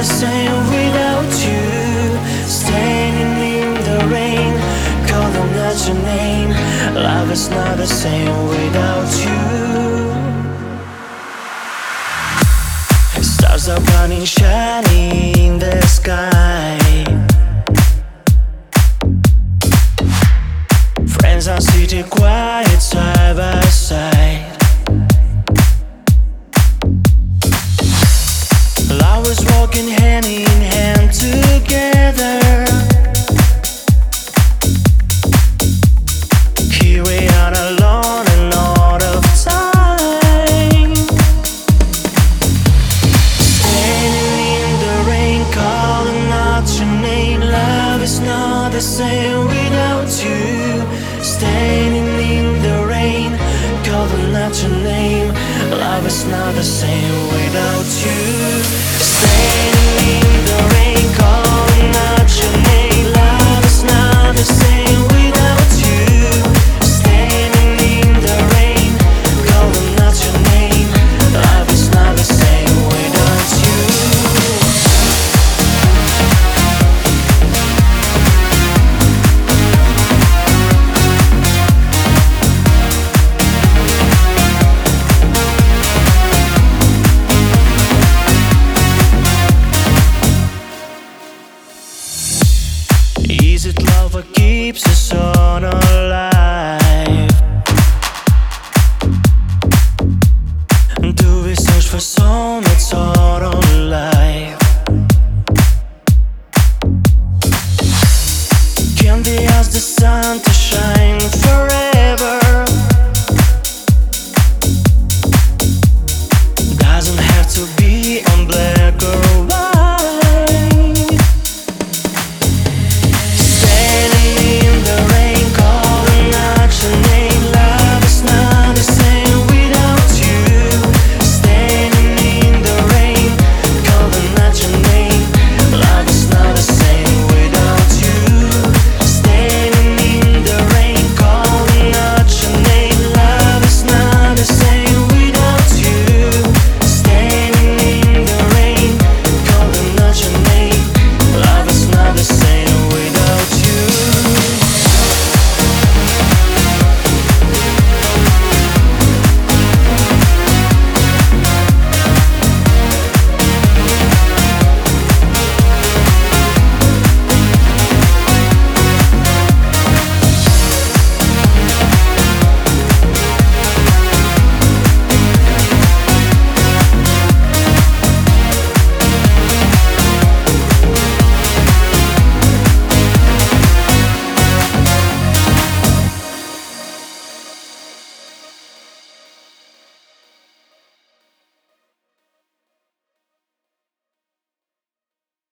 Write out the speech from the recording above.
the same without you. Standing in the rain, calling out your name. Love is not the same without you. Stars are burning, shining in the sky. Friends are sitting quiet side by side. Lovers walking hand in hand together. Here we are alone and out of time. Standing in the rain, calling out your name. Love is not the same without you. Standing in the rain, calling out your name. Love is not the same without you. Standing in the rain, calling out your name. Love is not the same without you. Standing in the rain, calling out your name. Love is not the same without you. Is it love that keeps us on alive? Do we search for soulmates all our life? Can we ask the sun to